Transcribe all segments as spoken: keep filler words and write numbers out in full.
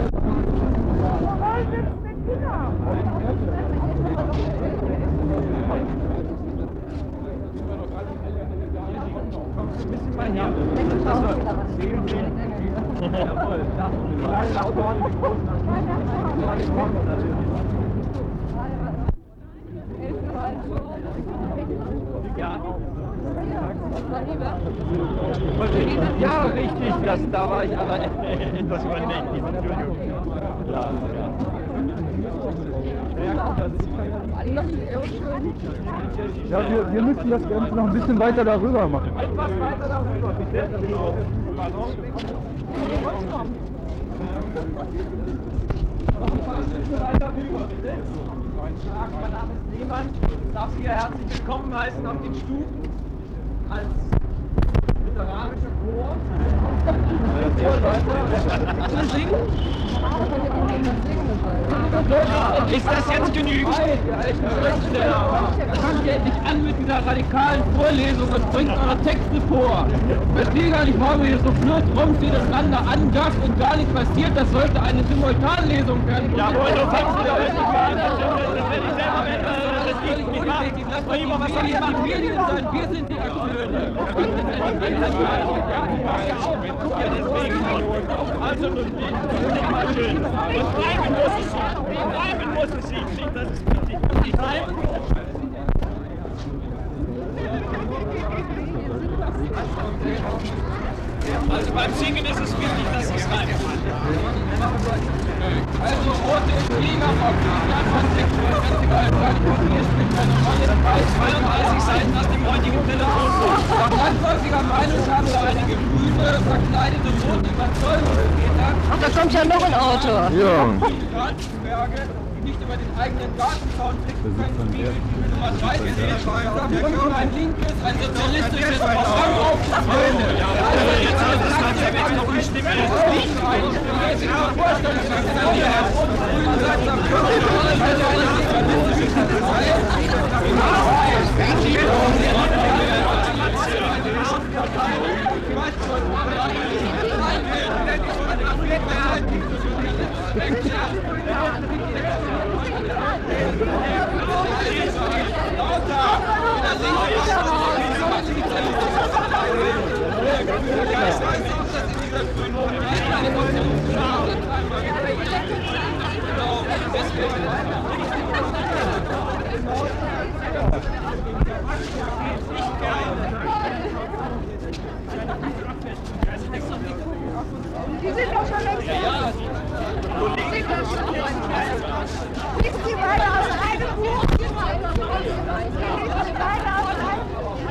Ja, richtig, das, da war ich aber etwas übernächtig. Entschuldigung. Ja, ja. Ja, wir, wir müssen das Ganze noch ein bisschen weiter darüber machen. Etwas weiter darüber, bitte. Mein Name ist Lehmann, ich darf Sie herzlich willkommen heißen auf den Stufen als literarischer Chor. Ist das jetzt genügend? Fangt ihr endlich an mit dieser radikalen Vorlesung und bringt eure Texte vor. Verstehe gar nicht, warum ihr hier so blöd rumsteht und einander angafft und gar nichts passiert. Das sollte eine Simultanlesung werden. Ja, aber du fängst wieder richtig an. Das werde ich selber werden. Das geht nicht machen. Lass mal lieber was hier die Medien sein. Wir sind die Akteure. Ja, deswegen. Also, nicht mal schön. Und bleiben muss es sie. Bleiben muss es sie. Das ist wichtig. Ich bleibe. Also beim Singen ist es wichtig, dass es reimt. Also rote Fliegerbock, zweiunddreißig Seiten aus dem heutigen Telefonbuch. Nach landläufiger Meinung haben wir einige grüne, verkleidete rote Überzeugungsväter. Ach, da kommt ja noch ein Auto. Ja. Gartenberge, die nicht über den eigenen Gartenzaun blicken können, wie die Nummer drei gesehen. Und ein linkes, ein sozialistisches Programm aufzuführen. Die sind doch schon längst ja, Liest sie beide aus einem Buch? Liest sie beide aus einem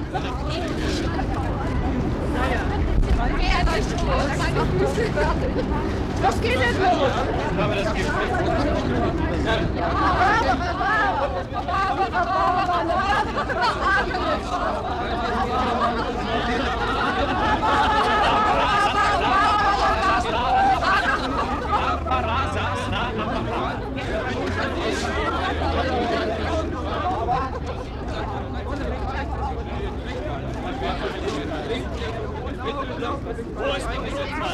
Buch? Was geht denn los? Aber das gibt Wo ist die Gesetzmann?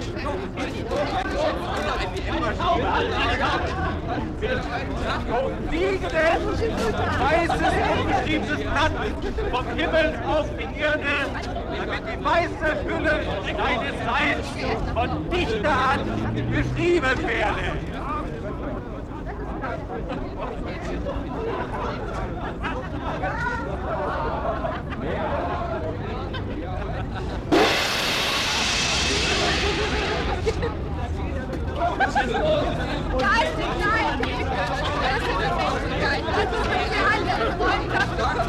Wiege denn weißes, unbeschriebenes Blatt vom Himmel auf die Erde, damit die weiße Hülle deines Seins von Dichterhand beschrieben werde. Geistig, nein! Das ist eine Menschlichkeit, das ist eine andere Freundschaft, das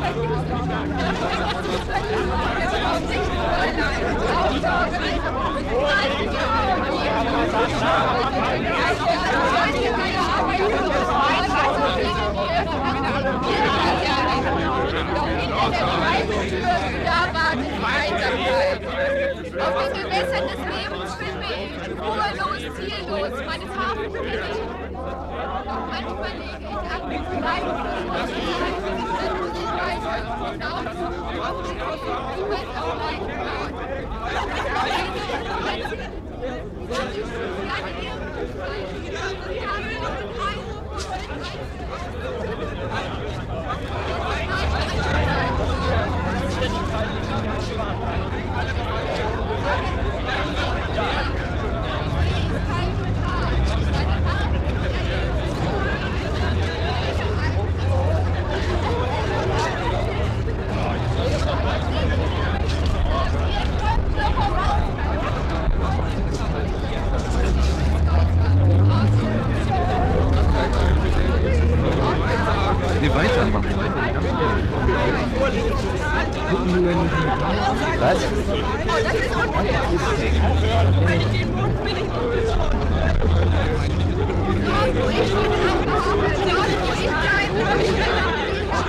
da war die Einsamkeit. Auf den Gewässern des Lebens schwimme ich, ruhelos, ziellos, meines Hafens bin ich. Doch manchmal lege ich ab mit Leiden, was ich leide, ich weiß, und auch auf die Augen, ich weiß auch meinen Tod. Ich weiß, ich weiß, ich weiß, gucken die denn nicht mit? Was? Oh, das ist unfair. Wenn ich den Mund bin, ich dort, wo ich schon abgehauen, dort, wo ich bleibe, habe ich keine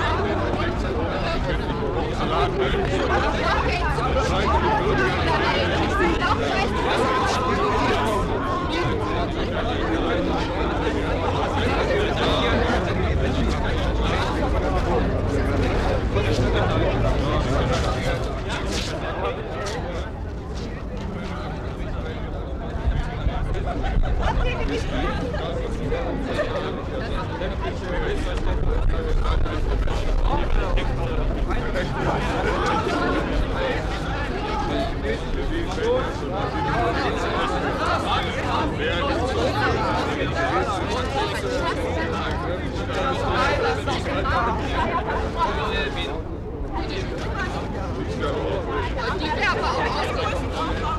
die Werbe auch ausgehen.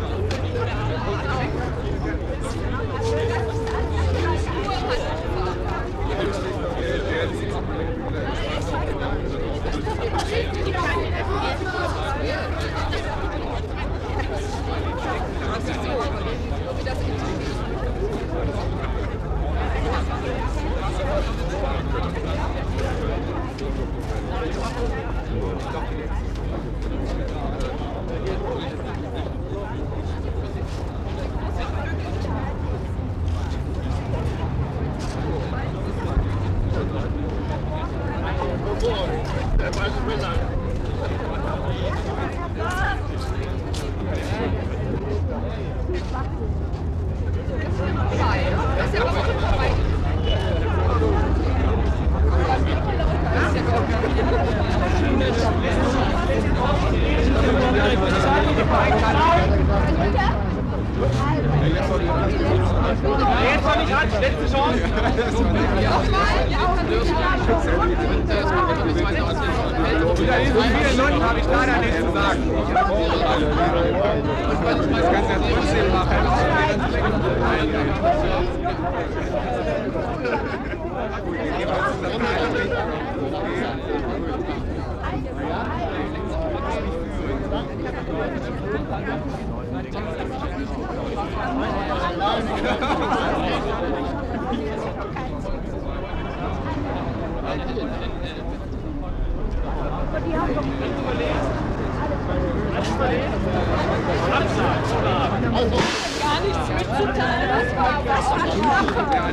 Jetzt fange ich an, letzte Chance. Wieder so viele Leute habe ich leider nichts zu sagen. Das kannst du ja trotzdem machen. Gar nichts mitzuteilen, das war was ich mache.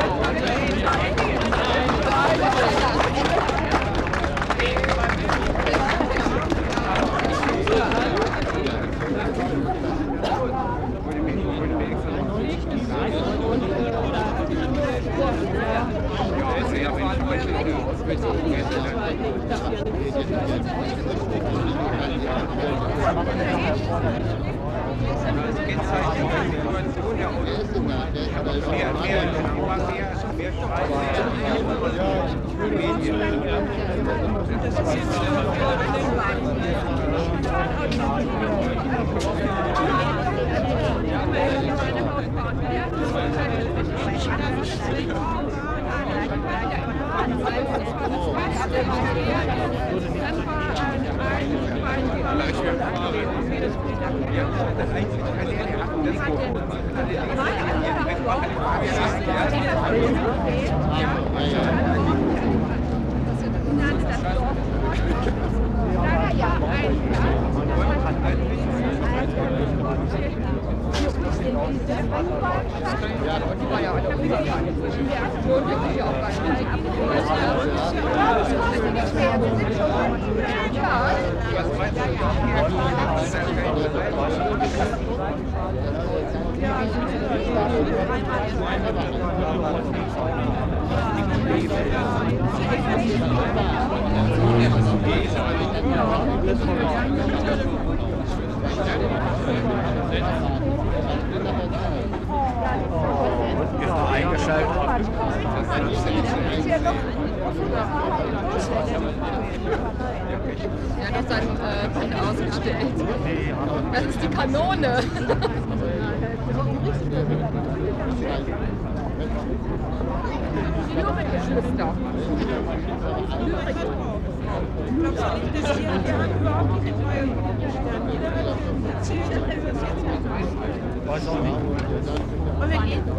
Er hat sein äh, Bild ausgestellt. Das ist die Kanone. Lyrik-Geschwister. Lyrik. Glaubst du nicht, dass hier, wir haben überhaupt nicht neue Sterne. Jeder erzählt, dass es jetzt Weiß auch nicht. und wir gehen.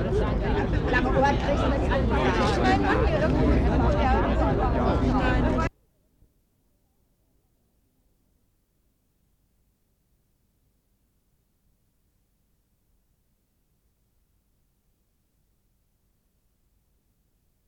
Labor kriegst du mit an. Ich meine, Mann, hier irgendwo.